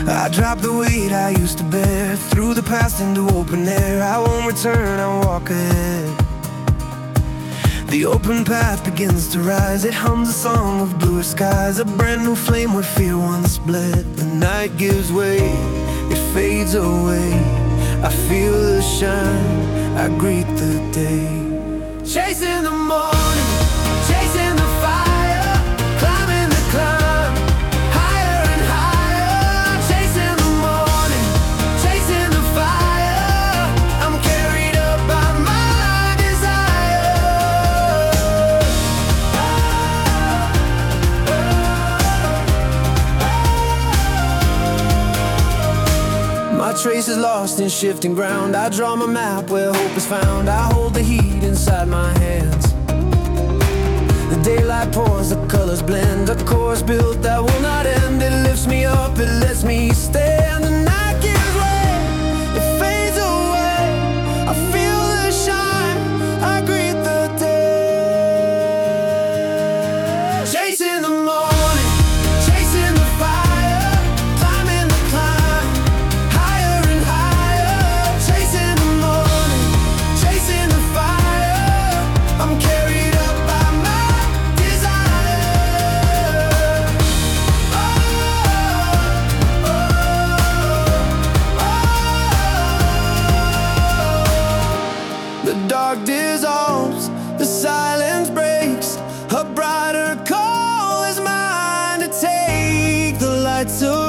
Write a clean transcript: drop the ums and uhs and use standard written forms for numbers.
I drop the weight I used to bear, through the past into open air. I won't return, I walk ahead. The open path begins to rise. It hums a song of bluer skies, a brand new flame where fear once bled. The night gives way, it fades away. I feel the shine, I greet the day. Chasing the morning, chasing the fire, climbing the climb, higher and higher. Chasing the morning, chasing the fire, I'm carried up by my desire. My trace is lost in shifting ground. I draw my map where hope is found. I hold the heat inside my hands. The daylight pours, the colors blend. A course built that will not end. It lifts me up, it lets me stand. The night gives way, it fades away. I feel the shine, I greet the day. Chasing the morning, chasing the fire, climbing the climb, higher and higher. Chasing the morning, chasing the fire, I'm carried up by my desire. Oh, oh, oh. The dark dissolves, the silence breaks. A brighter call is mine to take. The lights of